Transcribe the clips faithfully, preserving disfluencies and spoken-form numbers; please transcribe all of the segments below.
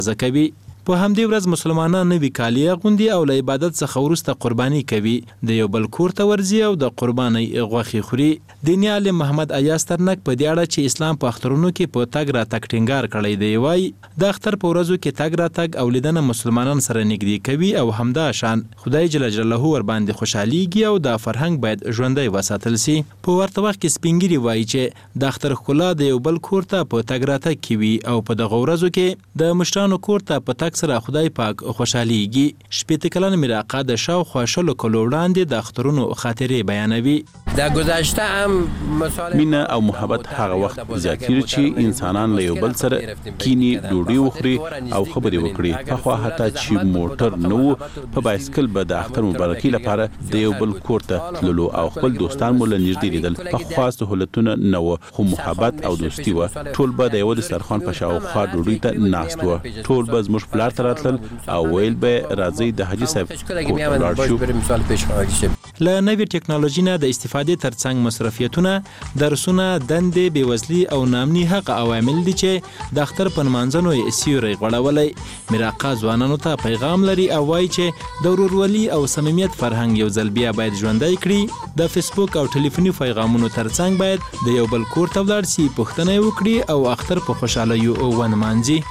کوي. په همدې ورځ مسلمانان نوي کالي اغوندي او له عبادت څخه وروسته قرباني کوي. د یو بل کور ته ورځي او د قربانۍ غوښې خوري. دیني عالم محمد ایاز ترنک په دې اړه چې اسلام په اخترونو کې په تګ راتګ ټینګار کړی دی وایي د اختر په ورځو کې تګ راتګ او لیدنه مسلمانان سره نږدې کوي او همدا شان خدای جل جلاله ور باندې خوشحاليږي او د فرهنګ باید ژوندۍ وساتل سي. په ورته وخت کې سپینګری وایي چې د اختر ښکلا د یو بل کور ته په تګ راتګ کې وي او په دغه ورځو کې د مشرانو کور ته په سره خدای پاک خوشحاليږي. شپېته کلن میراقه د شاوخوا شلو کلو وړاندې د اخترونو خاطرې بیانوي. در گذشته هم مینه او محبت هغه وخت زیاتېږي چې انسانان له یو بل سره کینی ډوډۍ وخوري او خبرې وکړي. پخوا حتی چې موټر نه و په بایسکل به د اختر مبارکي لپاره د یو بل کور ته تللو او خپل دوستان مو له نږدې لیدل. پخوا سهولتونه نه و خو محبت او دوستي وه. ټول به د یو دسترخوان په شاوخوا ډوډۍ ته ناست وه. ټول به زموږ پلار ته راتلل او ویل به راځئ د حاجي صاحب کور ته ولاړ شو. له نوې ټکنالوژي نه د استفادې ترڅنګ مصرفیتونه، درسونه، دندې، بېوزلي او ناامني هغه عوامل دي چې د اختر په نمانځنو یې سیوری غوړولی. میراقه ځوانانو ته پیغام لري او وایي چې د ورورولي او صمیمیت فرهنګ یو ځل بیا باید ژوندی کړي. د فیسبوک او ټلیفوني پیغامونو ترڅنګ باید د یو بل کور ته ولاړ سي، پوښتنه یې وکړي او اختر په خوشحالیو ونمانځي.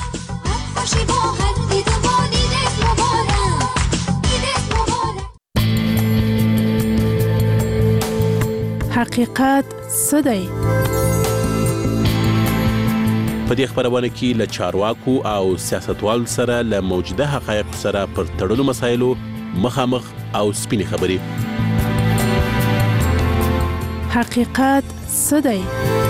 حقیقت څه دی؟ په دې خبرونه کې له چارواکو او سیاستوالو سره له موجوده حقایق سره پر تړلو مسایلو مخامخ او سپینې خبرې. حقیقت څه دی؟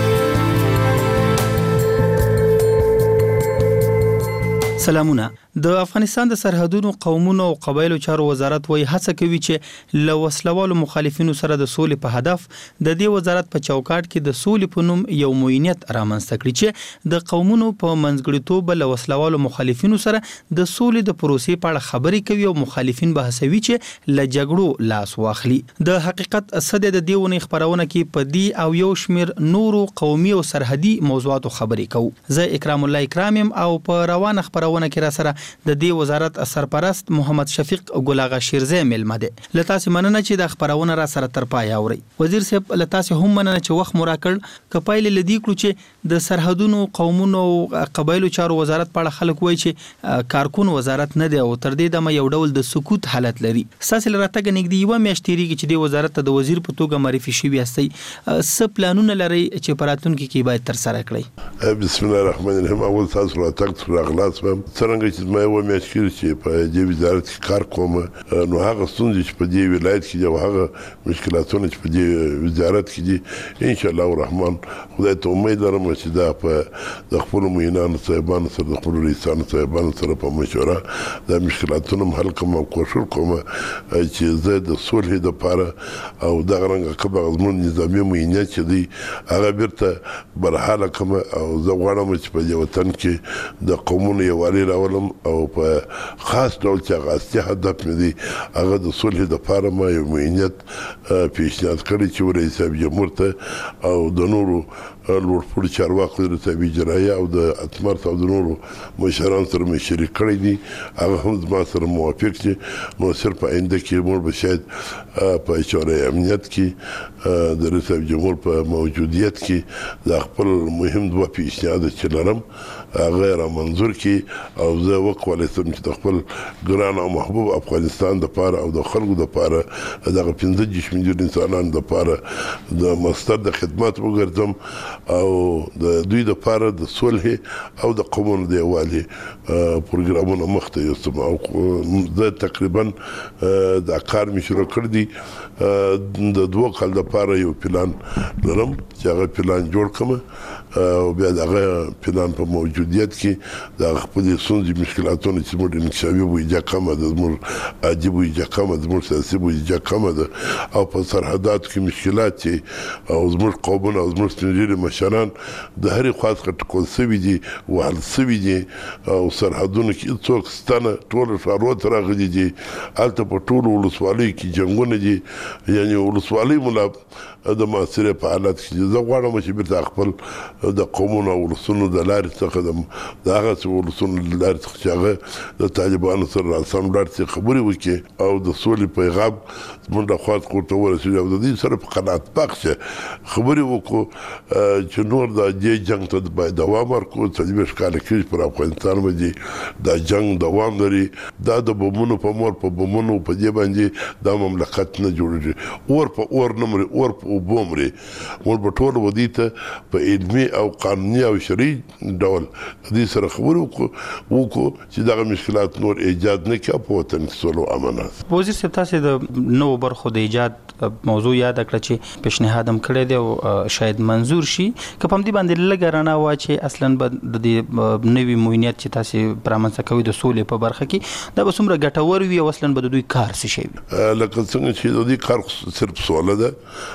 سلامونه. د افغانستان د سرحدونو، قومونو او قبایلو چارو وزارت وایي هڅه کوي چې له وسلوالو مخالفینو سره د سولې په هدف د دې وزارت په چوکاټ کې د سولې په نوم یو موینیت رامنځته کړي چې د قومونو په منځګړیتوب له وسلوالو مخالفینو سره د سولې د پروسې په اړه خبرې کوي او مخالفین به هڅوي چې له جګړو لاس واخلي. د حقیقت څه دی د دې ونې خبرونه کې په دې او یو شمیر نورو قومي او سرحدي موضوعاتو خبرې کوو. زه اکرام الله اکرام یم او په روانه خبرونه کې را سره د دې وزارت سرپرست محمد شفیق ګل اغا شیرزی ملمه ده. له تاسو مننه چې د خبرونه را سره تر پای اوري. وزیر صاحب له تاسو هم مننه چې وخت مو راکړ. کپایل لدی کړو چې د سرحدونو، قومونو او قبایلو چارو وزارت په اړه خلک وایي چې کارکون وزارت نه دی او تر دې دمه یو ډول د سکوت حالت لري. ساسل راتګ نګدي یو میاشتېریږي چې د وزارت ته د وزیر په توګه معرفي شوی استي. څه پلانونه لري چې پراتونکو کې باید تر سره کړئ؟ بسم الله الرحمن الرحیم. اول تاسو راتګ تر اغلاص هم څنګه چې ما یو میاشتې چې په دې وزارت کې کار کوم نو هغه ستونزې چې په دې ولایت کې او هغه مشکلاتونه چې په دې وزارت کې دي ان شاء الله الرحمن خدای ته امید لرم چې دا په د خپل موینانو صاحبانو سره د خپل رئیسانو صاحبانو سره په مشوره د مشکلاتونو حل کوم او کوشش کوم چې زه د صلح لپاره او د غرنګ کبه غزمون نظامی موینیت چې دی هغه بیرته برحاله کوم او زه غواړم چې په دې وطن کې د قومونو یووالي راولم او په خاص ډول چې هغه اصلي هدف مې دی هغه د صلح لپاره ما یو موینیت پیشنهاد کړی چې رئیس جمهور ته او د نورو لوړپوړو چارواکو د تابع اجرایه او د اتمر او د نورو مشرانو سره مې شریک کړی دي. هغه هم زما سره موافق دي. نو صرف په آینده کې موږ به شاید په اشاره امنیت کې د رئیس جمهور په موجودیت کې د خپل مهم دوه پیشنهاد چې لرم هغه را منظور کړي او زه وکولای شم چې د خپل ګران او محبوب افغانستان دپاره او د خلکو دپاره دغه پنځه دېرش میلیون انسانانو دپاره د مستر د خدمات وګرځم او د دوی دپاره د صلح او د قومونو د یووالي پروګرامونه مخته یوسم او زه تقریبا دا کار مې شروع کړی دی. د دوه کال دپاره یو پلان لرم چې هغه پلان جوړ کړم او بیا دغه پلان په موجودیت کې د خپل ستونزې مشکلاتونه چې زموږ انکشافي بودیجه کمه ده، زموږ عادي بودیجه کمه ده، زموږ سیاسي بودیجه کمه ده او په سرحداتو کې مشکلات چې او زموږ قومونه او زموږ سپین ږیري مشران د هرې خوا څخه ټکول سوي دي، وهل سوي دي او سرحدونو کې هېڅوک ستنه ټول ښارونو ته راغلي دي. هلته په ټولو ولسوالیو کې جنګونه دي، یعنې ولسوالۍ ملا د معاصرې په حالت کې. زه غواړم چې بیرته خپل د قومونو او ولسونو د لارې څخه د هغه ولسونو د لارې څخه چې هغه د طالبانو سره راسم لارې څخه خبرې وکړي او د سولې پیغام زموږ د خوا ورته ورسېږي او د دې سره په قناعت بخشه خبرې وکړو چې نور د دې جنګ ته باید دوام ورکړو. څلوېښت کاله کېږي پر افغانستان باندې دا جنګ دوام لري. دا د بمونو په مور په بمونو په دې باندې دا مملکت نه جوړېږي. اور په اور نه مري، اور په اوبو مري. موږ به ټول ودې ته په علمي او قانوني او شرعي ډول دې سره خبرې وکړو وکړو چې دغه مشکلات نور ایجاد نه کړي په وطن کې سولو امنیت. وزیر صاحب تاسو د نوو برخو د ایجاد موضوع یاد کړه چې پیشنهاد هم کړی دی او شاید منظور شي. که په دې باندې لږ رڼا واچي اصلا به د دې نوي موینیت چې تاسو پرامنځته کوي د سولې په برخه کې دا به څومره ګټور وي او اصلا به د دوی کار څه شي وي؟ لکه څنګه چې د دې کار صرف سوال ده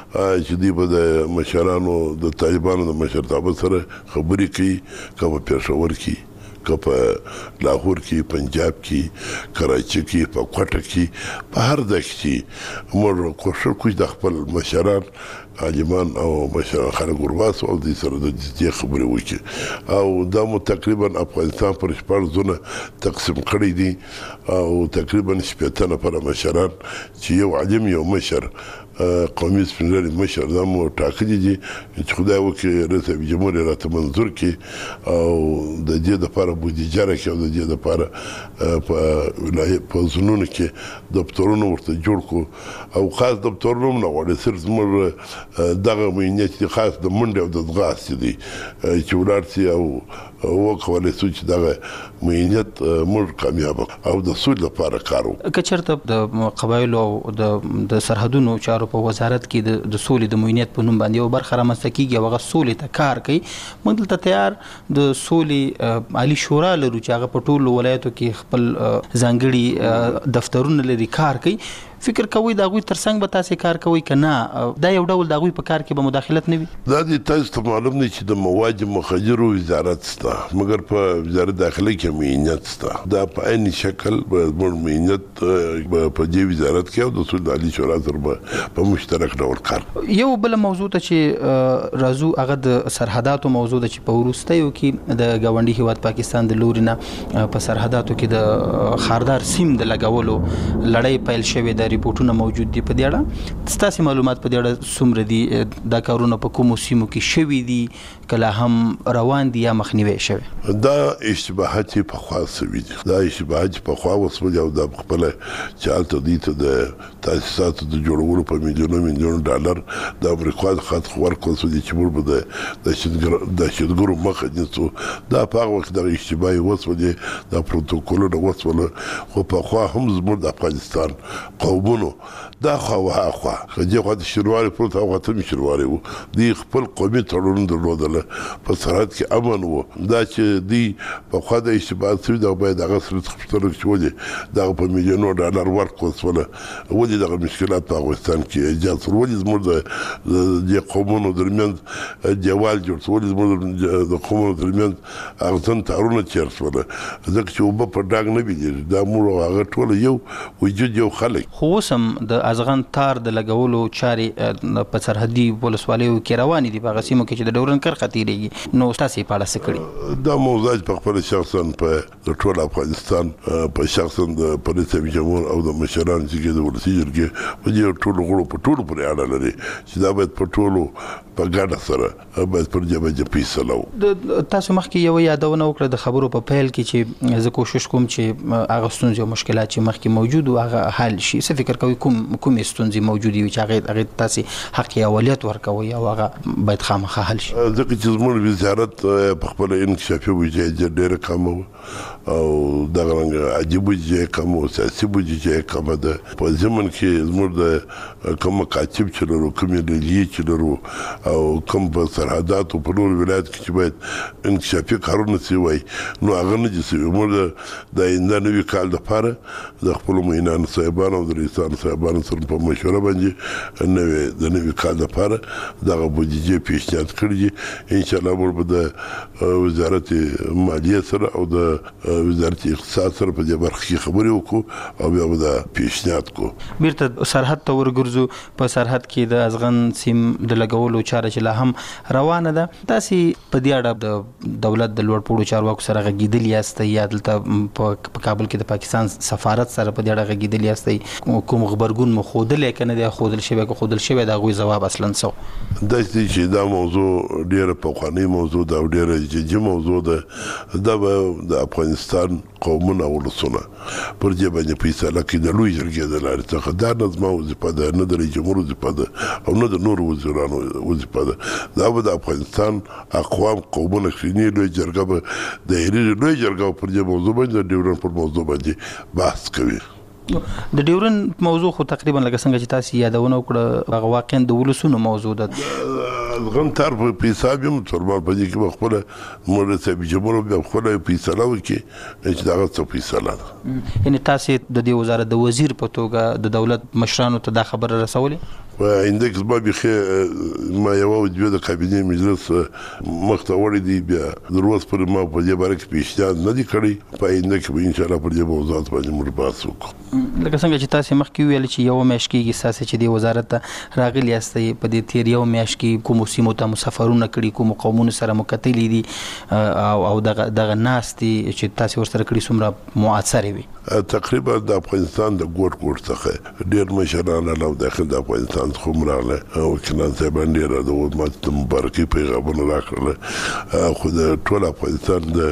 چې دوی به د مشرانو د طالبانو د مشرتابه سره خبرې کوي، که په پېښور کې، که په لاهور کې، پنجاب کې، کراچي کې، په کوټه کې، په هر ځای کې موږ کوشش کوو د خپل مشران عالمان او مشران خلک ورباس او د سره د دې خبرې وکړي. او دا مو تقریبا افغانستان پر شپږ زونه تقسیم کړی دي او تقریبا شپږ نفر مشران چې یو عالم یو مشر قومي سپینږیري مشر دا مو ټاکلي دي چې خدای وکړي رئیس جمهور راته منظور کړي او د دې لپاره بودیجه راکړي او د دې لپاره په په زونونو کې دفترونه ورته جوړ کړو او خاص دفترونه نه غواړي صرف زموږ دغه موینیت خاص د منډې او د ځغاستې دي چې ولاړ سي او وکولای شو چې دغه موینیت موږ کامیاب او د سولې لپاره کار وکړو. که چېرته د قبایلو او د سرحدونو چارو په وزارت کې د سولې د موینیت په نوم باندې یو برخه رامنځته کېږي او هغه سولې ته کار کوي، موږ دلته تیار د سولې عالي شورا لرو چې هغه په ټولو ولایتو کې خپل ځانګړي دفترونه لري کار کوي. فکر کوي دا غوي ترڅنګ به تاسو کار کوي کنه دا یو ډول دا غوي په کار کې به مداخلت نه وي؟ دا د تاسو ته معلوم نه چې د مواد مخدرو وزارت ستا مګر په وزارت داخله کې موینیت ستا دا په عین شکل به موینیت په دې وزارت کې او د سولې عالي شورا سره په مشترک ډول کار. یو بل موضوع ته چې راځو هغه د سرحداتو موضوع ده چې په وروستیو کې د ګاونډي هیواد پاکستان د لوري نه په سرحداتو کې د خاردار سیم د لګولو لړۍ پیل شوې ده، ریپورتونه موجود دي. په دې اړه ستاسو معلومات په دې اړه څومره دي؟ دا کارونه په کومو سیمو کې شوي دي کله هم روان دي یا مخنیوي شوي؟ دا اشتباهات په خوا شوي دي. دا اشتباهات په خوا وسول او د خپل چالت دي ته د تاسیساتو د جوړولو په میلیونو میلیون ډالر د امریکا د خاط خبر کوسو دي چې موږ به د شتګر د شتګرو مخه نیسو. دا په هغه وخت د اشتباهي وسول دي د پروتوکولونو وسول خو په خوا هم زموږ د افغانستان قومونو دا خوا وها خوا خدای خو د شروعي پروت او غته شروعي وو دی خپل قومي تړون درلودل په سرحد کې امن وو. دا چې دی په خوا د اشتباه سوي دا باید هغه سره تخفتر شوې دا په میلیونو ډالر ورکوسول ولې دغه مشکلات په افغانستان کې ایجاد شول. ولې زموږ د قومونو درمیان دیوال جوړ شو، ولې زموږ د قومونو درمیان هغه څنګه تړون چیر شول ځکه چې وب په ډاګ نه بيدل دا موږ هغه ټول یو وجود یو خلک. خو سم د ازغن تار د لګولو چاري په سرحدي ولسوالیو کې روان دي په غسیمو کې چې د ډورن کر خطرېږي. نو تاسو په اړه څه کړی؟ دا موضوع په خپل شخصا په ټول افغانستان په شخصا د پولیسو جمهور او د مشرانو چې د ولسی جرګې په دې ټولو غړو په ټولو پرې اړه لري چې دا باید په ټولو په ګډه سره باید پر جبه جپی سلو. تاسو مخکې یو یادونه وکړه د خبرو په پیل کې چې زه کوشش کوم چې هغه ستونزې او مشکلات چې مخکې موجود او هغه حل شي. څه فکر کوي کوم کوم ستونزې موجودې وي چې هغه هغه تاسو حق یا اولویت ورکوي او هغه باید خامخا حل شي؟ ځکه چې زموږ وزارت په خپل انکشافي بودیجه ډېره کم او دغه رنګ عجیب بودیجه کم او سیاسي بودیجه کم ده. په ځمن کې زموږ د کوم کاتب چې لرو کوم لیلی چې لرو او کوم په سرحداتو په نور ولایت کې چې باید انکشافي کارونه شي وای نو هغه نه دي شوي. موږ د آینده نوي کال لپاره د خپلو معینانو صاحبانو او د رئیسانو صاحبانو سره په مشوره باندې نوې د نوې کال لپاره دغه بودیجې پیشنهاد کړي دي. انشاءالله موږ به د وزارت مالیې سره او د وزارت اقتصاد سره په دې برخه کې خبرې وکړو او بیا به دا پیشنهاد کړو. بیرته سرحد ته ورګرځو. په سرحد کې د ازغن سیم د لګولو چاره چې لا هم روانه ده. تاسې په دې اړه د دولت د لوړ پوړو چارواکو سره غږېدلي یاستئ یا دلته په کابل کې د پاکستان سفارت سره په دې اړه غږېدلي یاستئ؟ کوم غبرګون مو ښودلی که نه دی ښودل شوی؟ که ښودل شوی د هغوی ځواب اصلا څه و؟ داسې دی چې دا موضوع ډېره پخوانۍ موضوع ده او ډېره جدي موضوع ده. دا به د افغانستان قومونه او ولسونه پر دې باندې فیصله کوي د لوی جرګې د لارې څخه. دا نه زما وظیفه ده، نه د رئیس جمهور وظیفه ده او نه د نورو وزیرانو وظیفه ده. دا به د افغانستان اقوام قومونه کښېني، لوی جرګه به د هریري لوی جرګه پر دې موضوع باندې د ډیورنډ پر موضوع باندې بحث کوي. د ډیورنډ موضوع خو تقریبا لکه څنګه چې تاسو یادونه وکړه هغه واقعا د ولسونو موضوع ده. غم تر په حساب یم ترمال په دې کې به خپله مولوي صاحب جمهور بیا خپله فیصله وکړي چې دغه څه فیصله ده. یعنې تاسې د دې وزارت د وزیر په توګه د دولت مشرانو ته دا خبره رسولې؟ په آینده کې زما بیخي ما یوه او دوه د کابینې مجلس مخ ته وړی دي، بیا تر اوسه پورې ما په دې باره کې پیشنهاد نه دي کړی. په آینده کې به انشاءالله پر دې موضوعات باندې موږ بحث وکړو. لکه څنګه چې تاسې مخکې وویل چې یوه میاشت کېږي ستاسې چې دې وزارت ته راغلي یاستئ. په دې تېر یو میاشت کې کومو سیمو ته مو سفرونه کړي، کومو قومونو سره مو کتلي دي او دغه دغه ناستې چې تاسې ورسره کړي څومره مؤثرې وي؟ تقریبا د افغانستان د ګوټ ګوټ څخه ډېر مشران راغله او داخل د افغانستان څخه هم راغله. وکیلان صاحبان ډېر د ماته د مبارکۍ پیغامونه راکړله. خو د ټول افغانستان د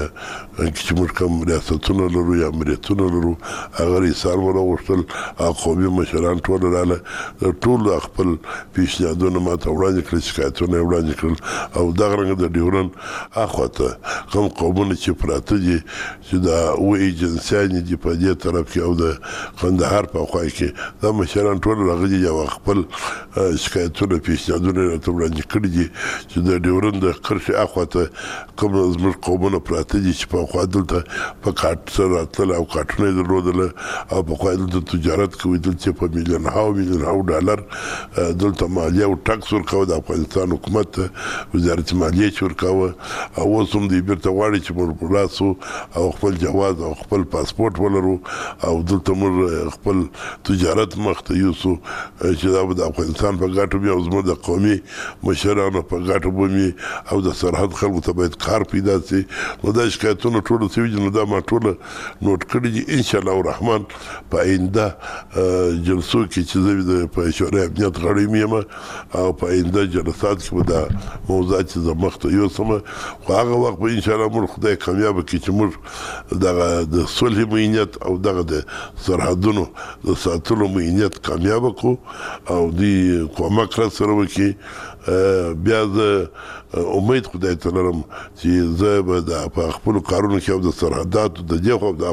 چې موږ کوم ریاستونه لرو یا امریتونه لرو هغه رئیسان مو راغوښتل، قومي مشران ټول راغله. د ټولو خپل پیشنهادونه ماته وړاندې کړل، شکایتونه یې وړاندې کړل او دغه رنګه د ډیورنډ اخواته کوم قومونه چې پراته دي چې دا اووه ایجنسیانې دي په دې طرف کې او د قندهار په خوا کې دا مشران ټول راغلي دي او خپل شکایتونه پیشنهادونه یې راته وړاندې کړي دي چې د ډیورنډ د کرښې اخواته کوم زموږ قومونه پراته دي چې په خوا دلته په کارت سره راتلل او کارتونه یې درلودله او په خوا دلته تجارت کوي، دلته په میلیون هاو میلیون هاو ډالر دلته مالیه او ټکس ورکوه د افغانستان حکومت ته، وزارت مالیې چې ورکوه. او اوس هم دوی بیرته غواړي چې موږ په لاس او خپل جواز او خپل پاسپورټ ولرو او دلته موږ خپل تجارت مخ ته یوسو چې دا به د افغانستان په ګټه وي او زموږ د قومي مشرانو په ګټه به وي او د سرحد خلکو ته باید کار پیدا شي. نو دا شکایتونه ټوله شوي دي، نو دا ما ټوله نوټ کړي دي. انشاءالله الرحمن په آینده جلسو کې چې زه د په شورای امنیت غړی یم او په آینده جلسات کې به دا موضوعات چې زه مخ ته یوسم، خو هغه وخت به انشاءالله موږ خدای کامیابه کړي چې موږ دغه د صلح معینیت او دغه د سرحدونو د ساتلو معینیت کامیابه کړو او دوی کومک را سره وکړي. بیا زه امید خدای ته لرم چې زه به د په خپلو کارونو کې او د سرحداتو د دې خوا